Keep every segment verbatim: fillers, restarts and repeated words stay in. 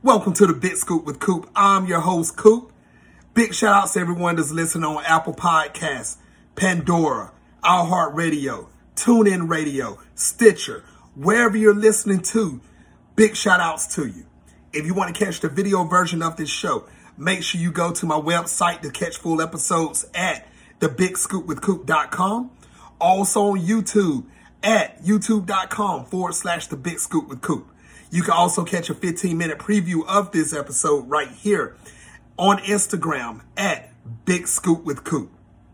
Welcome to the Big Scoop with Coop. I'm your host, Coop. Big shout outs to everyone that's listening on Apple Podcasts, Pandora, iHeartRadio, TuneIn Radio, Stitcher, wherever you're listening to. Big shout outs to you. If you want to catch the video version of this show, make sure you go to my website to catch full episodes at the big scoop with coop dot com. Also on YouTube at youtube.com forward slash the Big Scoop with Coop. You can also catch a fifteen minute preview of this episode right here on Instagram at Big Scoop with Coop.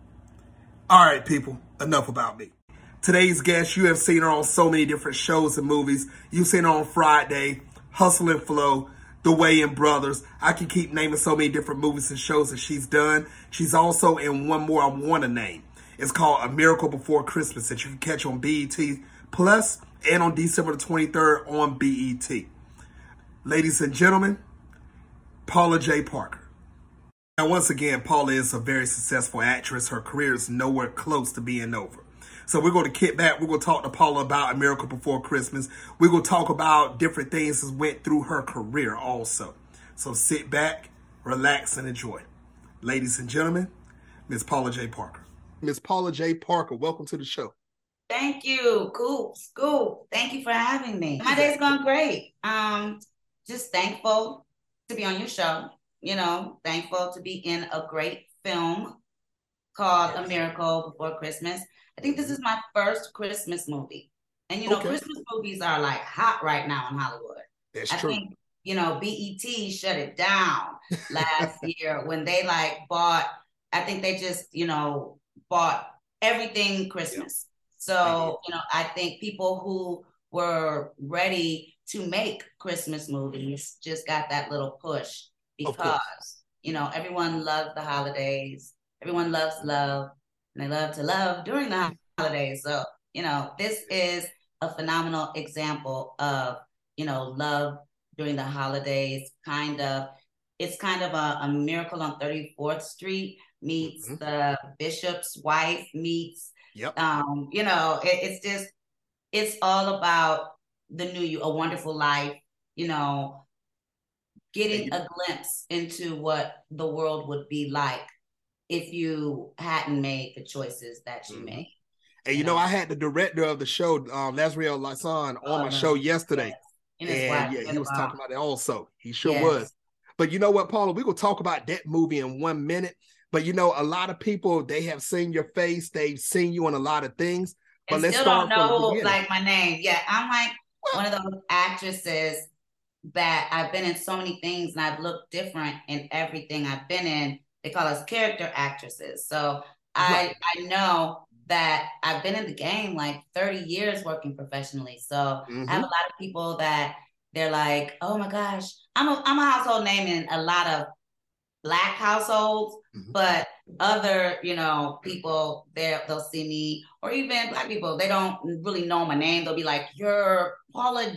All right, people, enough about me. Today's guest, you have seen her on so many different shows and movies. You've seen her on Friday, Hustle and Flow, The Wayans Brothers. I can keep naming so many different movies and shows that she's done. She's also in one more I want to name. It's called A Miracle Before Christmas that you can catch on B E T Plus and on December the twenty-third on B E T. Ladies and gentlemen, Paula Jai Parker. Now, once again, Paula is a very successful actress. Her career is nowhere close to being over. So we're going to kick back. We're going to talk to Paula about A Miracle Before Christmas. We're going to talk about different things that went through her career also. So sit back, relax, and enjoy. Ladies and gentlemen, Miss Paula Jai Parker. Miss Paula Jai Parker, welcome to the show. Thank you, Coop, Scoop. Thank you for having me. My day's going great. Um, just thankful to be on your show. You know, thankful to be in a great film called A Miracle Before Christmas. I think this is my first Christmas movie. And, you know, okay. Christmas movies are like hot right now in Hollywood. That's I true. think, you know, B E T shut it down last year when they like bought, I think they just, you know, bought everything Christmas. Yep. So, you know, I think people who were ready to make Christmas movies just got that little push because, you know, everyone loves the holidays. Everyone loves love and they love to love during the holidays. So, you know, this is a phenomenal example of, you know, love during the holidays. Kind of, it's kind of a, a Miracle on thirty-fourth Street meets mm-hmm. the bishop's wife meets Yep. Um, you know, it, it's just, it's all about the new you, A Wonderful Life, you know, getting a glimpse into what the world would be like if you hadn't made the choices that you mm-hmm. made. And you know, know, I had the director of the show, um, Lazriel Lasson, on oh, my no. show yesterday. Yes. And yeah, he was talking about it also. He sure yes. was. But you know what, Paula, we're going to talk about that movie in one minute. But, you know, a lot of people, they have seen your face. They've seen you in a lot of things. But and let's still start don't know, from like, my name. Yeah, I'm like well, one of those actresses that I've been in so many things and I've looked different in everything I've been in. They call us character actresses. So right. I, I know that I've been in the game like thirty years working professionally. So mm-hmm. I have a lot of people that they're like, oh, my gosh, I'm a, I'm a household name in a lot of Black households, mm-hmm. but other, you know, people, they'll see me, or even Black people, they don't really know my name. They'll be like, you're Paula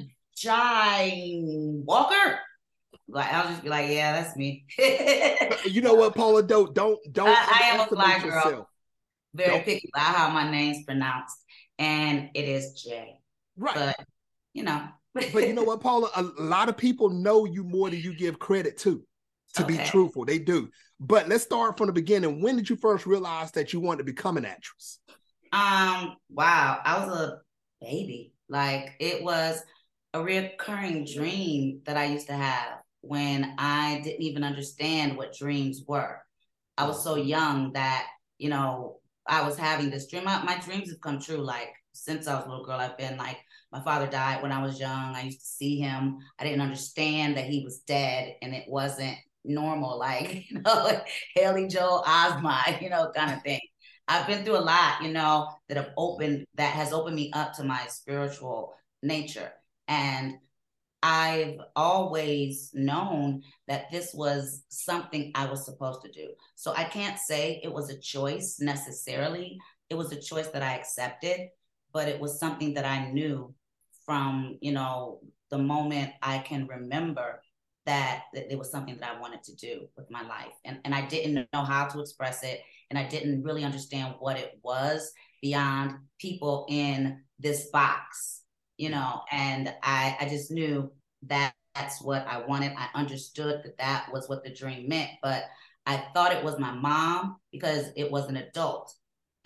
Jai Walker? Like, I'll just be like, yeah, that's me. You know what, Paula, don't, don't, don't. I, I am a Black girl, yourself. very don't. picky about how my name's pronounced, and it is Jay. Right. But, you know. But you know what, Paula, a lot of people know you more than you give credit to. To okay. be truthful, they do. But let's start from the beginning. When did you first realize that you wanted to become an actress? Um, wow, I was a baby. Like, it was a recurring dream that I used to have when I didn't even understand what dreams were. I was so young that, you know, I was having this dream. My, my dreams have come true. Like, since I was a little girl, I've been like, my father died when I was young. I used to see him. I didn't understand that he was dead and it wasn't normal, like, you know, like Haley Joel Osment, you know, kind of thing. I've been through a lot, you know, that have opened, that has opened me up to my spiritual nature. And I've always known that this was something I was supposed to do. So I can't say it was a choice necessarily. It was a choice that I accepted, but it was something that I knew from, you know, the moment I can remember that, that it was something that I wanted to do with my life. And, and I didn't know how to express it. And I didn't really understand what it was beyond people in this box, you know, and I, I just knew that that's what I wanted. I understood that that was what the dream meant, but I thought it was my mom because it was an adult.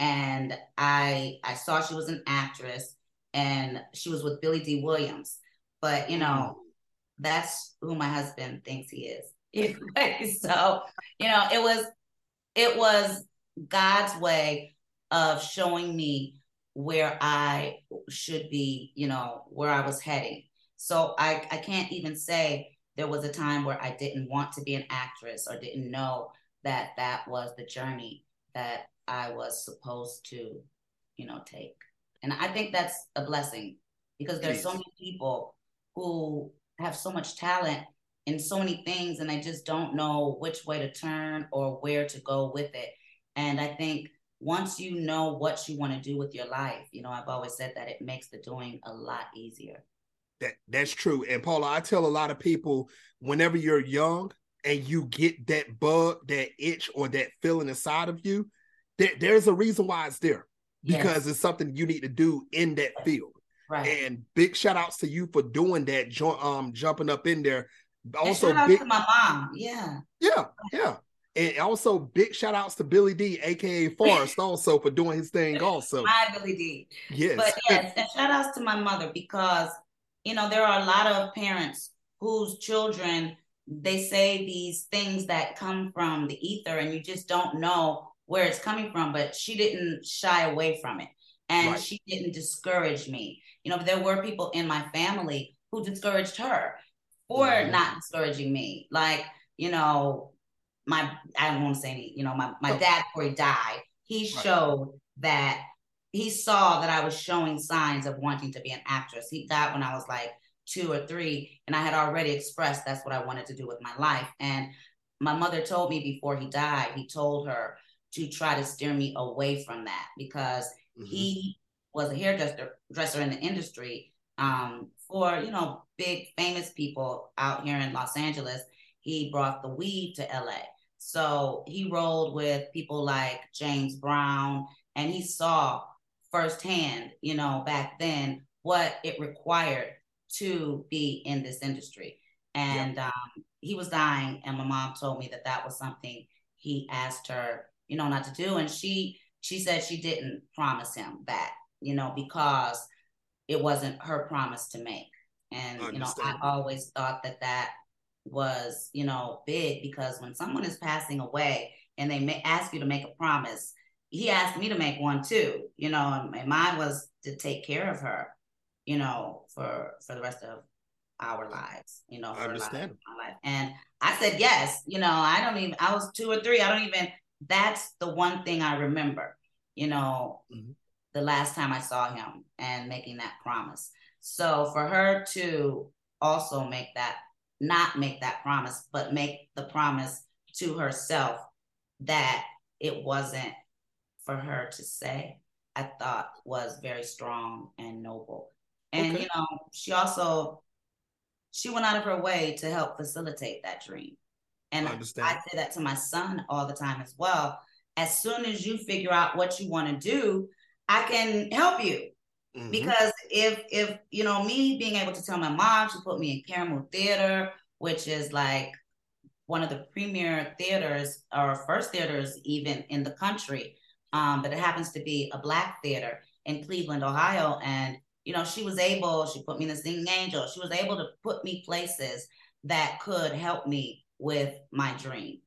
And I I saw she was an actress and she was with Billy D. Williams. But you Mm. know, that's who my husband thinks he is. Anyway, so you know, it was it was God's way of showing me where I should be, you know, where I was heading. So I, I can't even say there was a time where I didn't want to be an actress or didn't know that that was the journey that I was supposed to, you know, take. And I think that's a blessing because It there's so is. many people who have so much talent in so many things and they just don't know which way to turn or where to go with it. And I think once you know what you want to do with your life, you know, I've always said that it makes the doing a lot easier. That that's true. And Paula, I tell a lot of people, whenever you're young and you get that bug, that itch, or that feeling inside of you, there, there's a reason why it's there. Because Yes. it's something you need to do in that field. Right. And big shout outs to you for doing that, um, jumping up in there. And Also, shout out big to my mom. Yeah. yeah, yeah. And also big shout outs to Billy D, aka Forrest, also for doing his thing also. My Billy D. But Yes. yes, and shout outs to my mother because, you know, there are a lot of parents whose children, they say these things that come from the ether and you just don't know where it's coming from, but she didn't shy away from it. And Right. she didn't discourage me. You know, there were people in my family who discouraged her for mm-hmm. not discouraging me. Like, you know, my, I don't want to say any, you know, my, my oh. dad, before he died, he right. showed that he saw that I was showing signs of wanting to be an actress. He died when I was like two or three, and I had already expressed that's what I wanted to do with my life. And my mother told me before he died, he told her to try to steer me away from that because mm-hmm. he was a hairdresser dresser in the industry um, for, you know, big famous people out here in Los Angeles. He brought the weave to L A. So he rolled with people like James Brown, and he saw firsthand, you know, back then what it required to be in this industry. And yep. um, he was dying, and my mom told me that that was something he asked her, you know, not to do. And she she said she didn't promise him that, you know, because it wasn't her promise to make. And, you know, I always thought that that was, you know, big because when someone is passing away and they may ask you to make a promise, he asked me to make one too, you know, and mine was to take care of her, you know, for for the rest of our lives, you know, I understand. Life, my life. And I said yes, you know, I don't even, I was two or three, I don't even, that's the one thing I remember, you know, mm-hmm. the last time I saw him and making that promise. So for her to also make that, not make that promise, but make the promise to herself that it wasn't for her to say, I thought was very strong and noble. And, okay. you know, she also, she went out of her way to help facilitate that dream. And I, I say that to my son all the time as well. As soon as you figure out what you want to do, I can help you. Mm-hmm. Because if, if, you know, me being able to tell my mom, she put me in Caramel Theater, which is like one of the premier theaters or first theaters even in the country. Um, but it happens to be a Black theater in Cleveland, Ohio. And, you know, she was able, she put me in the Singing Angel. She was able to put me places that could help me with my dream.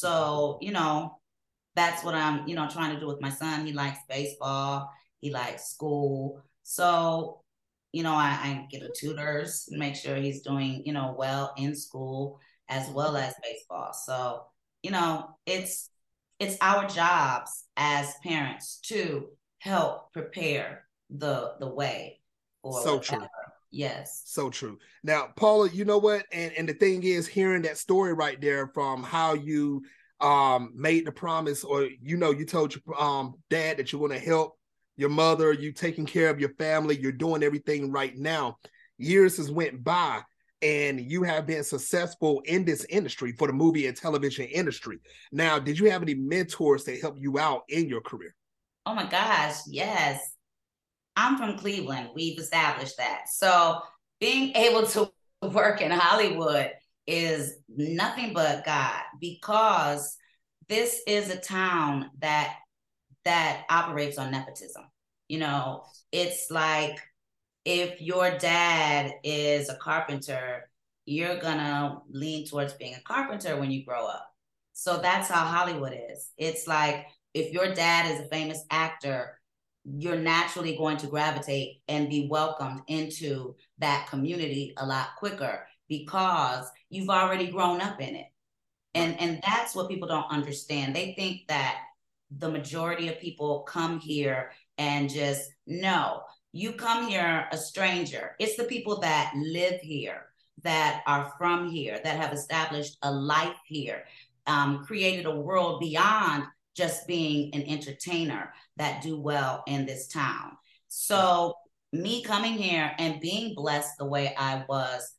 So, you know, that's what I'm, you know, trying to do with my son. He likes baseball. He likes school. So, you know, I, I get tutors, make sure he's doing, you know, well in school as well as baseball. So, you know, it's, it's our jobs as parents to help prepare the, the way for so whatever. True. Yes. So true. Now, Paula, you know what? And, and the thing is, hearing that story right there from how you um, made the promise, or, you know, you told your um, dad that you want to help your mother, you taking care of your family, you're doing everything right now. Years has went by and you have been successful in this industry for the movie and television industry. Now, did you have any mentors that help you out in your career? Oh my gosh, yes. I'm from Cleveland. We've established that. So being able to work in Hollywood is nothing but God, because this is a town that that operates on nepotism. You know, it's like if your dad is a carpenter, you're gonna lean towards being a carpenter when you grow up. So that's how Hollywood is. It's like if your dad is a famous actor, you're naturally going to gravitate and be welcomed into that community a lot quicker because you've already grown up in it. And, and that's what people don't understand. They think that the majority of people come here and just, no, you come here a stranger. It's the people that live here, that are from here, that have established a life here, um, created a world beyond just being an entertainer, that do well in this town. So me coming here and being blessed the way I was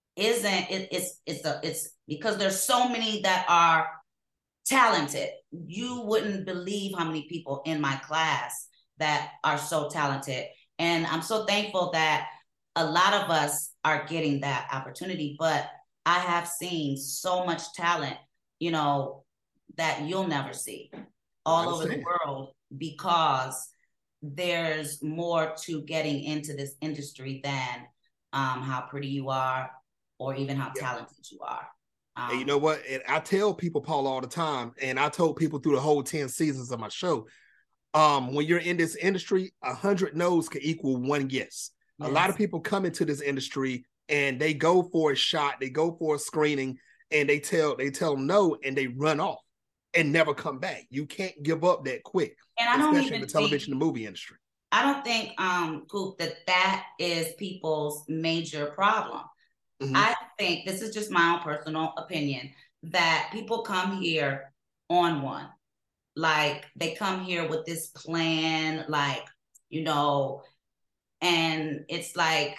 isn't it, it's it's a, it's because there's so many that are talented. You wouldn't believe how many people in my class that are so talented, and I'm so thankful that a lot of us are getting that opportunity. But I have seen so much talent, you know, that you'll never see all over the world, because there's more to getting into this industry than um, how pretty you are or even how yeah. talented you are. Um, and you know what? And I tell people, Paul, all the time, and I told people through the whole ten seasons of my show, um, when you're in this industry, a hundred no's can equal one yes. yes. A lot of people come into this industry and they go for a shot, they go for a screening, and they tell they tell them no, and they run off and never come back. You can't give up that quick, and I don't especially even in the television think, and movie industry. I don't think, um, Coop, that that is people's major problem. Mm-hmm. I think, this is just my own personal opinion, that people come here on one. Like, they come here with this plan, like, you know, and it's like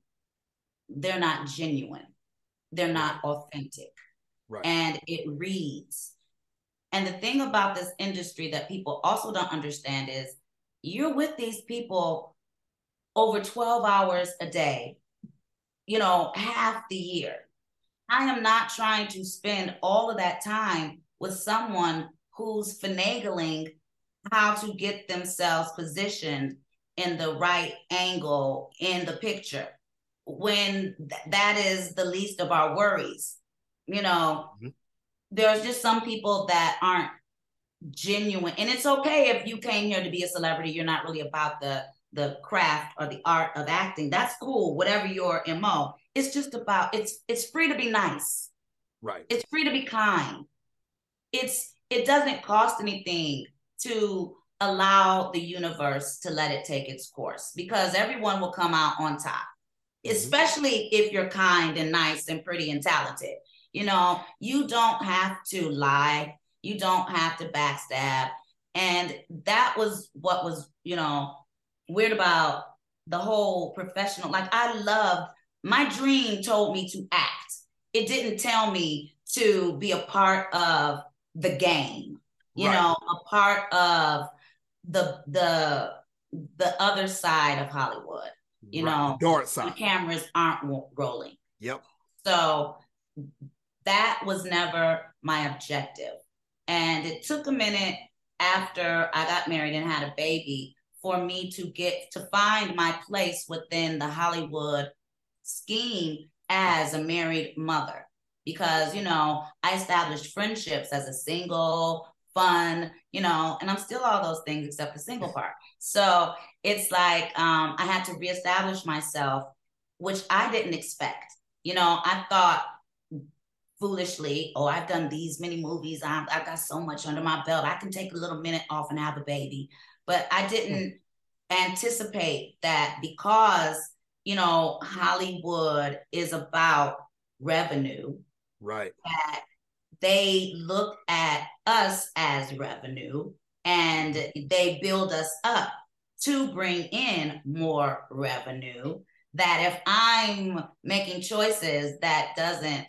they're not genuine. They're not authentic. Right. And it reads. And the thing about this industry that people also don't understand is you're with these people over twelve hours a day, you know, half the year. I am not trying to spend all of that time with someone who's finagling how to get themselves positioned in the right angle in the picture, when th- that is the least of our worries. You know, mm-hmm. There's just some people that aren't genuine, and it's okay if you came here to be a celebrity, you're not really about the the craft or the art of acting. That's cool, whatever your M O. It's just about, it's it's free to be nice. Right. It's free to be kind. It's it doesn't cost anything to allow the universe to let it take its course, because everyone will come out on top, mm-hmm. especially if you're kind and nice and pretty and talented. You know, you don't have to lie. You don't have to backstab. And that was what was, you know, weird about the whole professional. Like, I loved, my dream told me to act. It didn't tell me to be a part of the game, you right. know, a part of the the the other side of Hollywood, you right. know, the dark side. The cameras aren't rolling. Yep. So that was never my objective. And it took a minute after I got married and had a baby for me to get to find my place within the Hollywood scheme as a married mother. Because, you know, I established friendships as a single, fun, you know, and I'm still all those things except the single part. So it's like um, I had to reestablish myself, which I didn't expect. You know, I thought foolishly, oh, I've done these many movies. I've, I've got so much under my belt. I can take a little minute off and have a baby. But I didn't anticipate that, because, you know, Hollywood is about revenue. Right. That they look at us as revenue, and they build us up to bring in more revenue. That if I'm making choices that doesn't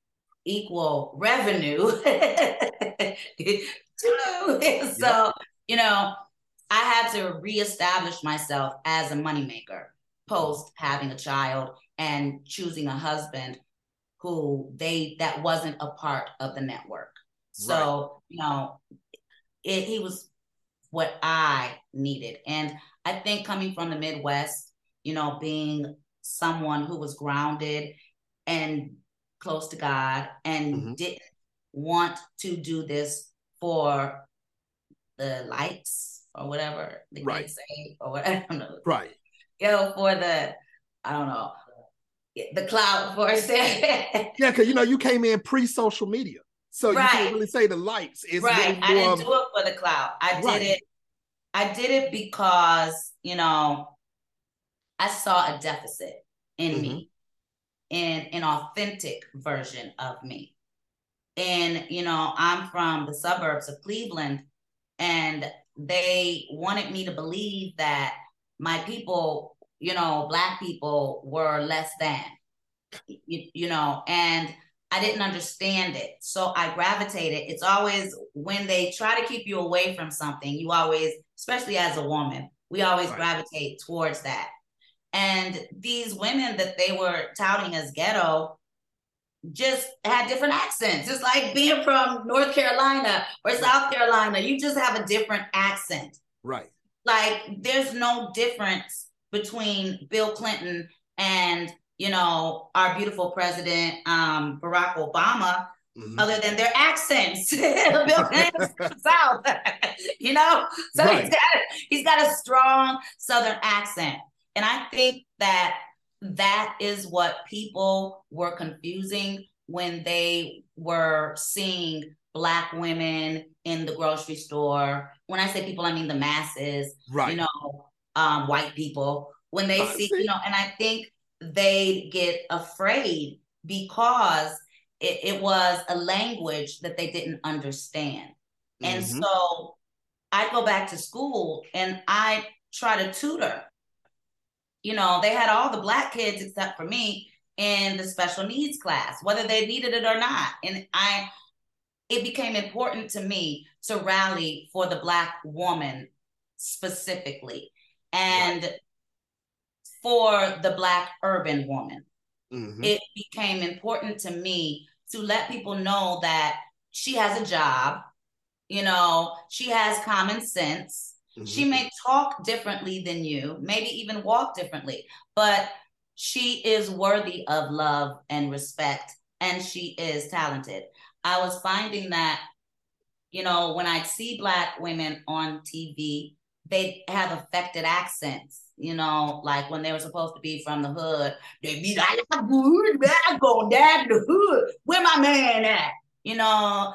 equal revenue, so, you know, I had to reestablish myself as a moneymaker post having a child and choosing a husband who they that wasn't a part of the network. So, right. you know, it, he was what I needed. And I think coming from the Midwest, you know, being someone who was grounded and close to God and mm-hmm. didn't want to do this for the likes or whatever the right. kids say, or what, I don't know. Right. You know, for the, I don't know, the clout for a second. Yeah, because, you know, you came in pre-social media. So right. you can't really say the likes. It's right. Really I didn't of... do it for the clout. I right. did it. I did it because, you know, I saw a deficit in mm-hmm. me, in an authentic version of me. And, you know, I'm from the suburbs of Cleveland, and they wanted me to believe that my people, you know, Black people were less than, you, you know, and I didn't understand it. So I gravitated. It's always when they try to keep you away from something, you always, especially as a woman, we always right. gravitate towards that. And these women that they were touting as ghetto just had different accents. It's like being from North Carolina or right. South Carolina. You just have a different accent. Right. Like there's no difference between Bill Clinton and, you know, our beautiful president, um, Barack Obama, mm-hmm. other than their accents. Bill Clinton's from the South, you know? So right. he's got, he's got a strong Southern accent. And I think that that is what people were confusing when they were seeing Black women in the grocery store. When I say people, I mean the masses, right. you know, um, white people. When they see, see, you know, and I think they get afraid because it, it was a language that they didn't understand. Mm-hmm. And so I go back to school and I try to tutor. You know, they had all the Black kids except for me in the special needs class, whether they needed it or not. And I, it became important to me to rally for the Black woman specifically, and right. for the Black urban woman. Mm-hmm. It became important to me to let people know that she has a job, you know, she has common sense. Mm-hmm. She may talk differently than you, maybe even walk differently, but she is worthy of love and respect, and she is talented. I was finding that, you know, when I see Black women on T V, they have affected accents, you know, like when they were supposed to be from the hood, they be like, I'm going down to the hood. Where my man at? You know,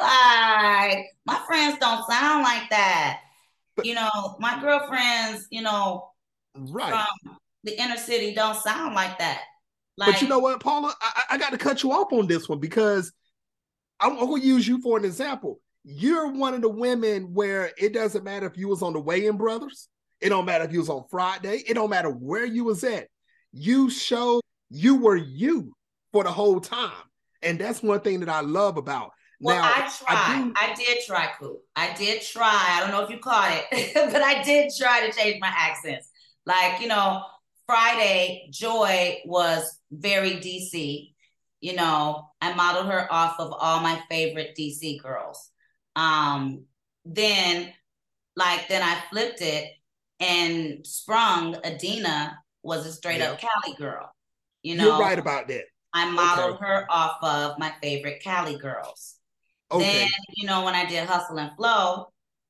I'm like, my friends don't sound like that. But, you know, my girlfriends, you know, right. from the inner city don't sound like that. Like, but you know what, Paula, I, I got to cut you off on this one because I'm, I'm going to use you for an example. You're one of the women where it doesn't matter if you was on the Wayans Brothers. It don't matter if you was on Friday. It don't matter where you was at. You showed you were you for the whole time. And that's one thing that I love about. Well, now, I tried. I, do... I did try, Coop. I did try. I don't know if you caught it, but I did try to change my accents. Like, you know, Friday, Joy was very D C. You know, I modeled her off of all my favorite D C girls. Um, then, like, then I flipped it and sprung. Adina was a straight yeah. up Cali girl. You know, you're right about that. I modeled okay. her off of my favorite Cali girls. Okay. Then, you know, when I did Hustle and Flow,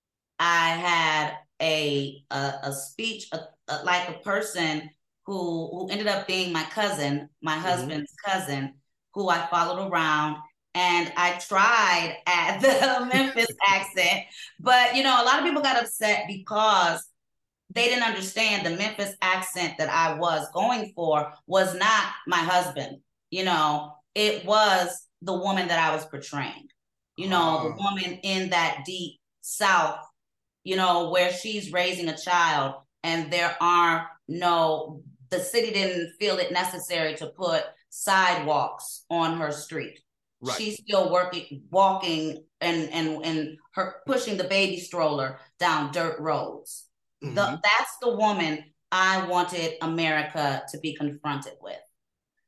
I had a a, a speech, a, a, like a person who who ended up being my cousin, my mm-hmm. husband's cousin, who I followed around. And I tried at the Memphis accent, but, you know, a lot of people got upset because they didn't understand the Memphis accent that I was going for was not my husband. You know, it was the woman that I was portraying. You know, oh. the woman in that deep South, you know, where she's raising a child and there are no, the city didn't feel it necessary to put sidewalks on her street. Right. She's still working, walking and, and, and her pushing the baby stroller down dirt roads. Mm-hmm. The, that's the woman I wanted America to be confronted with.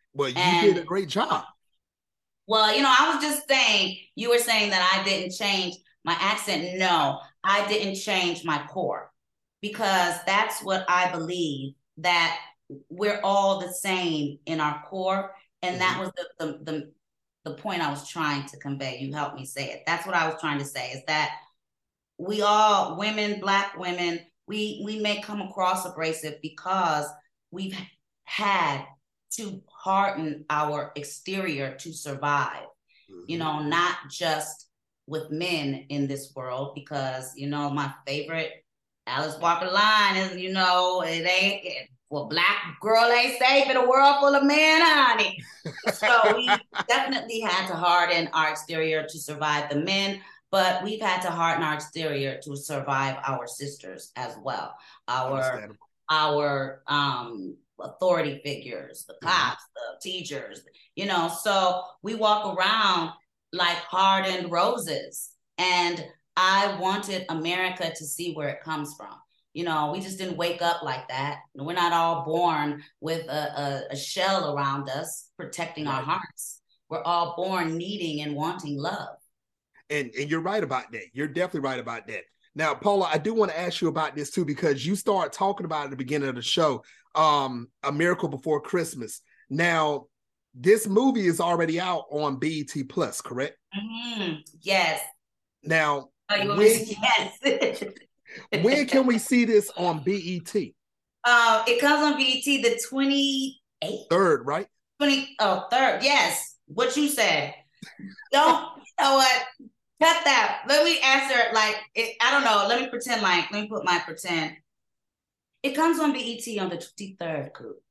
Well, you did a And great job. well, you know, I was just saying, you were saying that I didn't change my accent. No, I didn't change my core because that's what I believe, that we're all the same in our core. And that Mm-hmm. was the, the, the, the point I was trying to convey. You helped me say it. That's what I was trying to say, is that we all, women, Black women, we, we may come across abrasive because we've had to harden our exterior to survive, Mm-hmm. you know, not just with men in this world, because, you know, my favorite Alice Walker line is, you know, it ain't, it, well, Black girl ain't safe in a world full of men, honey. So we definitely had to harden our exterior to survive the men, but we've had to harden our exterior to survive our sisters as well. Our our um authority figures, the cops, mm-hmm. the teachers, you know, so we walk around like hardened roses. And I wanted America to see where it comes from. You know, we just didn't wake up like that. We're not all born with a, a, a shell around us protecting right. our hearts. We're all born needing and wanting love. And and you're right about that. You're definitely right about that. Now, Paula, I do want to ask you about this too, because you started talking about it at the beginning of the show, um, A Miracle Before Christmas. Now, this movie is already out on B E T Plus, correct? Mm-hmm. Yes. Now, oh, when, yes. when can we see this on B E T? Uh, it comes on B E T the twenty-eighth. Third, right? twenty, oh, third. Yes. What you said. Don't, you know what? Cut that. Let me answer it like, it, I don't know. Let me pretend like, let me put my pretend. It comes on B E T on the twenty-third, Coop.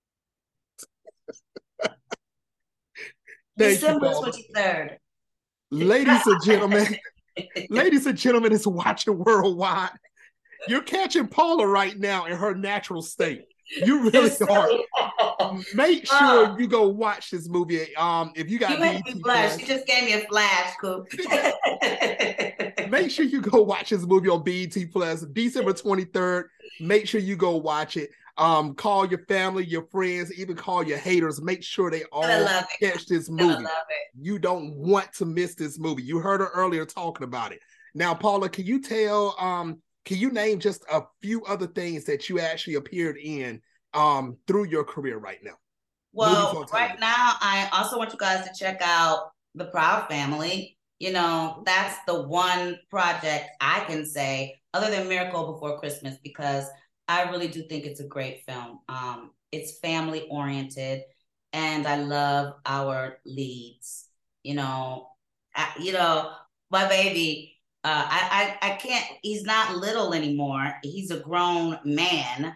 December twenty-third. Ladies and gentlemen, ladies and gentlemen, it's Watching Worldwide. You're catching Paula right now in her natural state. You really are. Make sure uh, you go watch this movie. Um, if you got you made me blush. You just gave me a flash, Coop. Make sure you go watch this movie on B E T Plus, December twenty-third. Make sure you go watch it. Um, call your family, your friends, even call your haters. Make sure they all catch this movie. You don't want to miss this movie. You heard her earlier talking about it. Now, Paula, can you tell, um, can you name just a few other things that you actually appeared in um, through your career right now? Well, right now, I also want you guys to check out The Proud Family. You know, that's the one project I can say, other than Miracle Before Christmas, because I really do think it's a great film. Um, it's family oriented, and I love our leads. You know, I, you know, my baby. Uh, I, I I can't. He's not little anymore. He's a grown man.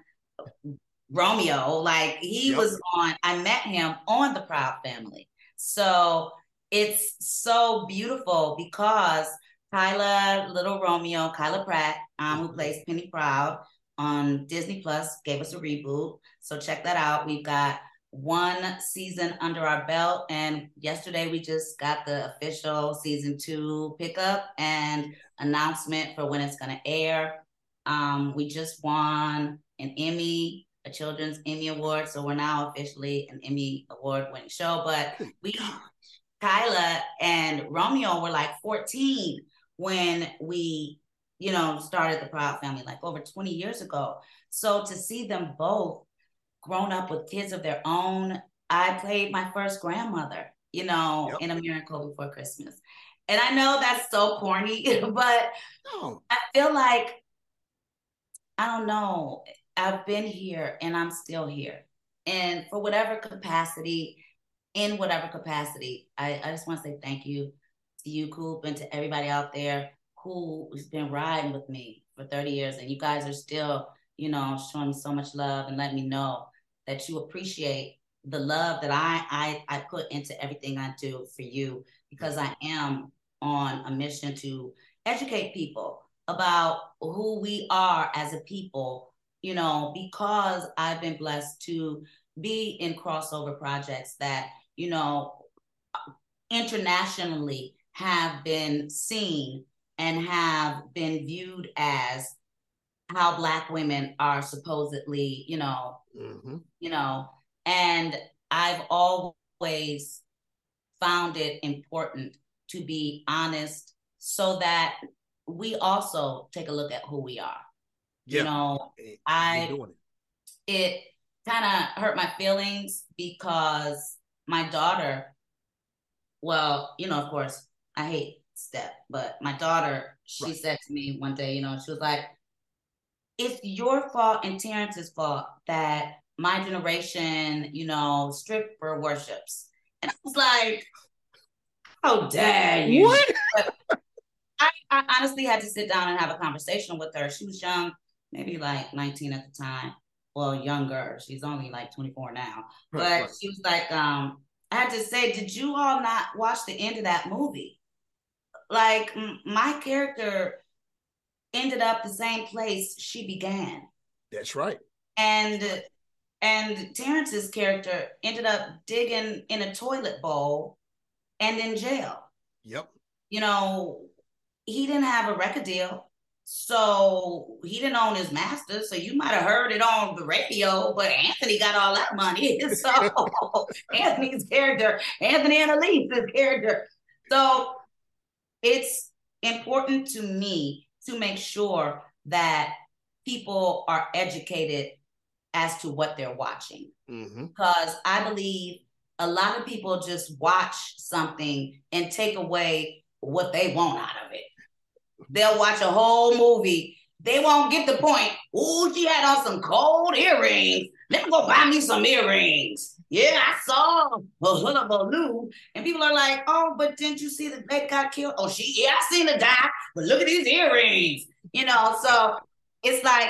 Romeo, like he yep. was on. I met him on The Proud Family, so it's so beautiful because Kyla, little Romeo, Kyla Pratt, um, who plays Penny Proud on Disney Plus, gave us a reboot. So check that out. We've got one season under our belt, and yesterday we just got the official season two pickup and announcement for when it's going to air. Um, we just won an Emmy, a Children's Emmy Award, so we're now officially an Emmy Award-winning show. But we, Kyla and Romeo, were like fourteen when we, you know, started The Proud Family, like over twenty years ago. So to see them both grown up with kids of their own, I played my first grandmother, you know, yep. in A Miracle Before Christmas. And I know that's so corny, but no. I feel like, I don't know, I've been here and I'm still here. And for whatever capacity, in whatever capacity, I, I just want to say thank you to you, Coop, and to everybody out there who's been riding with me for thirty years. And you guys are still, you know, showing me so much love and letting me know that you appreciate the love that I, I, I put into everything I do for you, because I am on a mission to educate people about who we are as a people, you know, because I've been blessed to be in crossover projects that, you know, internationally have been seen and have been viewed as how Black women are supposedly, you know, mm-hmm. you know, and I've always found it important to be honest so that we also take a look at who we are. Yeah. You know, I, doing it, it kind of hurt my feelings because my daughter, well, you know, of course, I hate Step, but my daughter, she right. said to me one day, you know, she was like, it's your fault and Terrence's fault that my generation, you know, stripper worships. And I was like, how dare you? What? But I, I honestly had to sit down and have a conversation with her. She was young, maybe like nineteen at the time. Well, younger. She's only like twenty-four now. But right, right. she was like, um, I had to say, did you all not watch the end of that movie? Like, m- my character ended up the same place she began. That's right. And and Terrence's character ended up digging in a toilet bowl and in jail. Yep. You know, he didn't have a record deal, so he didn't own his master. So you might have heard it on the radio, but Anthony got all that money. So Anthony's character, Anthony and Elise's character. So it's important to me to make sure that people are educated as to what they're watching. Mm-hmm. Because I believe a lot of people just watch something and take away what they want out of it. They'll watch a whole movie. They won't get the point. Ooh, she had on some cold earrings. Let me go buy me some earrings. Yeah, I saw a hullabaloo. And people are like, oh, but didn't you see the lady got killed? Oh, she, yeah, I seen her die, but look at these earrings. You know, so it's like,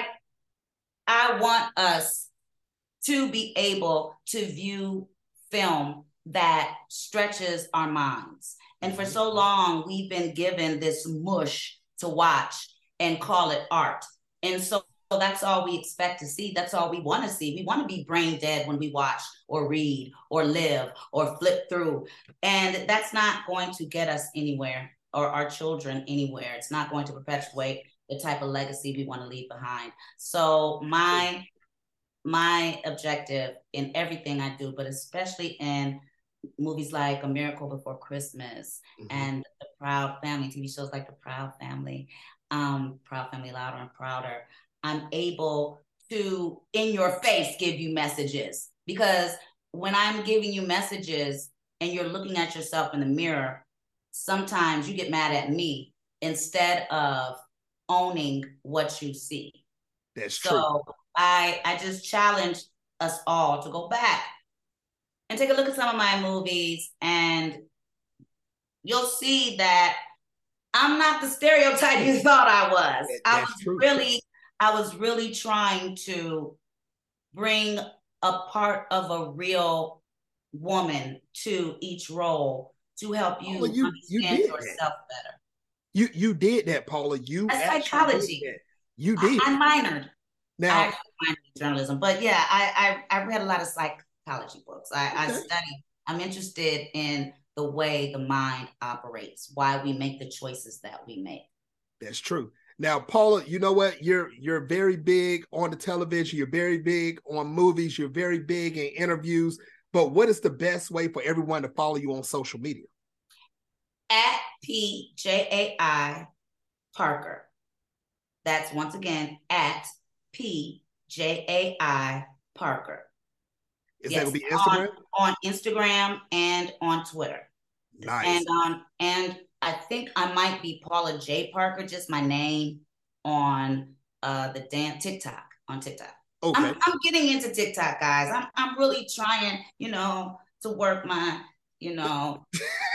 I want us to be able to view film that stretches our minds. And for so long, we've been given this mush to watch and call it art. And so that's all we expect to see. That's all we want to see. We want to be brain dead when we watch or read or live or flip through. And that's not going to get us anywhere or our children anywhere. It's not going to perpetuate the type of legacy we want to leave behind. So my, my objective in everything I do, but especially in movies like A Miracle Before Christmas mm-hmm. and The Proud Family, T V shows like The Proud Family, um, Proud Family Louder and Prouder, I'm able to, in your face, give you messages. Because when I'm giving you messages and you're looking at yourself in the mirror, sometimes you get mad at me instead of owning what you see. That's so true. So I, I just challenge us all to go back and take a look at some of my movies, and you'll see that I'm not the stereotype you thought I was. That's I was true. really, I was really trying to bring a part of a real woman to each role to help you, oh, you understand you yourself that. better. You you did that, Paula. You That's psychology. Did you did. I, I minored. Now, I minored in journalism, but yeah, I, I I read a lot of psychology books. I, okay. I study. I'm interested in the way the mind operates, why we make the choices that we make. That's true. Now, Paula, you know what? You're you're very big on the television. You're very big on movies. You're very big in interviews. But what is the best way for everyone to follow you on social media? At P J A I Parker. That's once again at P J A I Parker. Is yes, that going to be Instagram? On, on Instagram and on Twitter. Nice. And on and I think I might be Paula J Parker, just my name on uh the damn TikTok on TikTok. Okay. I'm, I'm getting into TikTok, guys. I'm I'm really trying, you know, to work my, you know.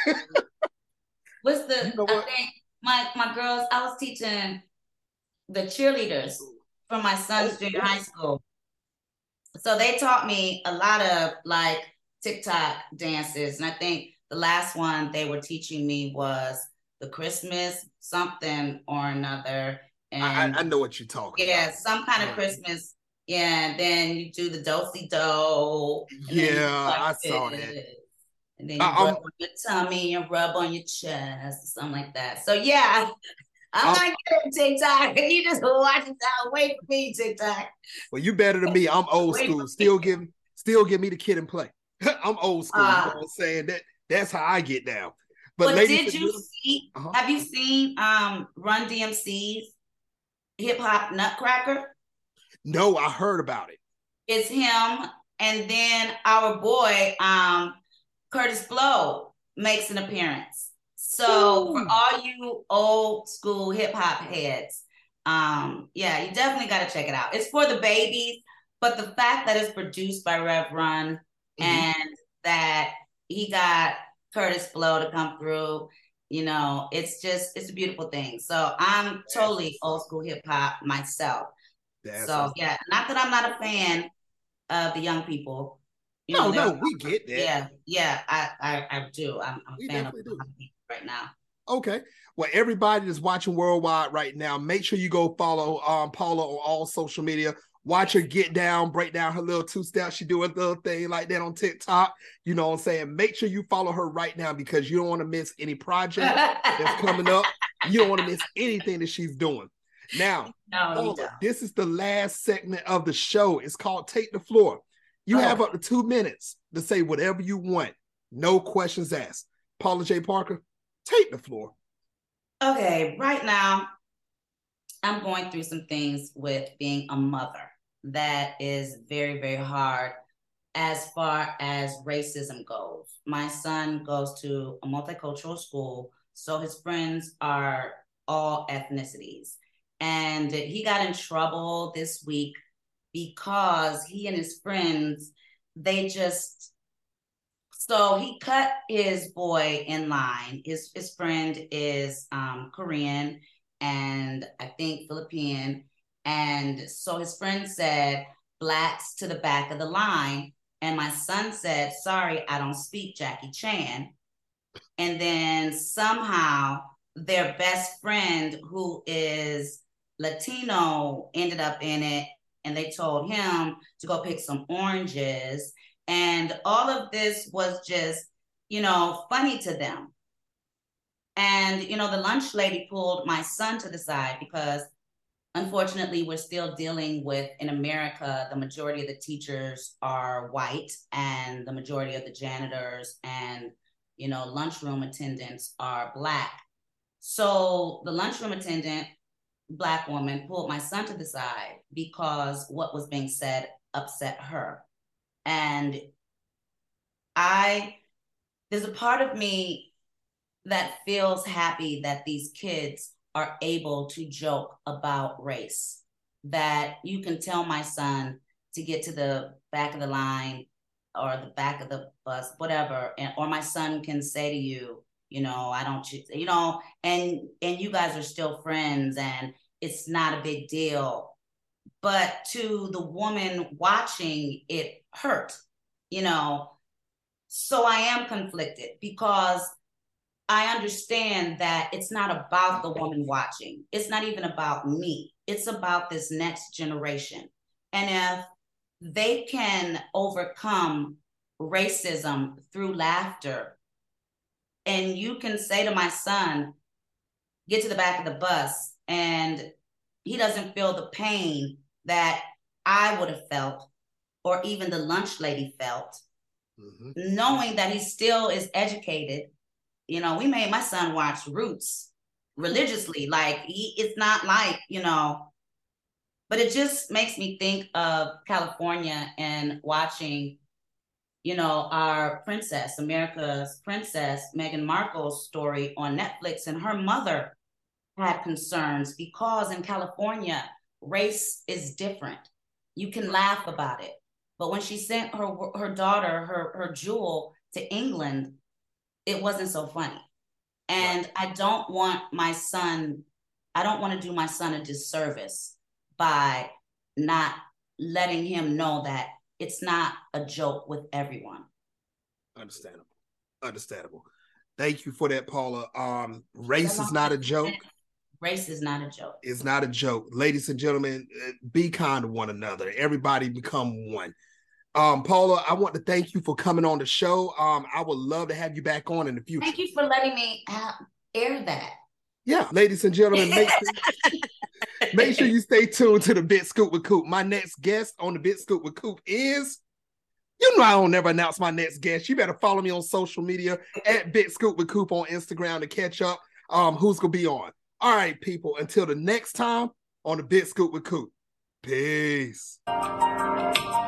What's the? You know what? I think my my girls. I was teaching the cheerleaders for my son's oh, junior oh. high school. So they taught me a lot of like TikTok dances. And I think the last one they were teaching me was the Christmas something or another. And I, I know what you're talking yeah, about. Yeah, some kind of yeah. Christmas. Yeah, and then you do the do-si-do. Yeah, I saw that. And then you uh, rub um, on your tummy and rub on your chest or something like that. So yeah, I'm not good at TikTok. You just watch it out. Wait for me, TikTok. Well, you better than me. I'm old Wait school. Still give, still give me the Kid and Play. I'm old school. Uh, you know what I'm saying? That that's how I get down. But, but did you see? Uh-huh. Have you seen um, Run D M C's Hip Hop Nutcracker? No, I heard about it. It's him, and then our boy um, Kurtis Blow makes an appearance. So Ooh. For all you old school hip hop heads, um, yeah, you definitely got to check it out. It's for the babies, but the fact that it's produced by Rev Run mm-hmm. and that he got Kurtis Blow to come through, you know, it's just, it's a beautiful thing. So I'm That's totally old school hip hop myself. That's so awesome. Yeah, not that I'm not a fan of the young people. You no, know, no, we get that. Yeah, yeah, I, I, I do. I'm, I'm a fan of the people right now. Okay. Well, everybody that's watching worldwide right now, make sure you go follow um, Paula on all social media. Watch her get down, break down her little two-step. She do a little thing like that on TikTok. You know what I'm saying? Make sure you follow her right now because you don't want to miss any project that's coming up. You don't want to miss anything that she's doing. Now, no, Paula, this is the last segment of the show. It's called Take the Floor. You oh. have up to two minutes to say whatever you want. No questions asked. Paula J. Parker, take the floor. Okay, right now, I'm going through some things with being a mother that is very, very hard as far as racism goes. My son goes to a multicultural school, so his friends are all ethnicities. And he got in trouble this week because he and his friends, they just, so he cut his boy in line. His, his friend is um, Korean and I think Philippine. And so his friend said, blacks to the back of the line. And my son said, sorry, I don't speak Jackie Chan. And then somehow their best friend, who is Latino, ended up in it. And they told him to go pick some oranges. And all of this was just, you know, funny to them. And, you know, the lunch lady pulled my son to the side because unfortunately, we're still dealing with, in America, the majority of the teachers are white and the majority of the janitors and, you know, lunchroom attendants are Black. So the lunchroom attendant, Black woman, pulled my son to the side because what was being said upset her. And I, there's a part of me that feels happy that these kids are able to joke about race, that you can tell my son to get to the back of the line or the back of the bus, whatever, and or my son can say to you, you know, I don't, you know, and and you guys are still friends and it's not a big deal. But to the woman watching, it hurt, you know. So I am conflicted because I understand that it's not about the woman watching. It's not even about me. It's about this next generation. And if they can overcome racism through laughter, and you can say to my son, get to the back of the bus, and he doesn't feel the pain that I would have felt, or even the lunch lady felt, mm-hmm. knowing that he still is educated. You know, we made my son watch Roots religiously. Like, he, it's not like, you know, but it just makes me think of California and watching, you know, our princess, America's princess, Meghan Markle's story on Netflix. And her mother had concerns because in California, race is different. You can laugh about it. But when she sent her, her daughter, her, her jewel to England, it wasn't so funny. And right. I don't want my son, I don't want to do my son a disservice by not letting him know that it's not a joke with everyone. Understandable. Understandable. Thank you for that, Paula. Um, race is not a joke. Race is not a joke. It's not a joke. Ladies and gentlemen, be kind to one another. Everybody become one. Um, Paula, I want to thank you for coming on the show. Um, I would love to have you back on in the future. Thank you for letting me uh, air that. Yeah, ladies and gentlemen, make sure, make sure you stay tuned to the Big Scoop with Coop. My next guest on the Big Scoop with Coop is You know I don't never announce my next guest. You better follow me on social media at Big Scoop with Coop on Instagram to catch up um, who's going to be on. All right, people, until the next time on the Big Scoop with Coop. Peace.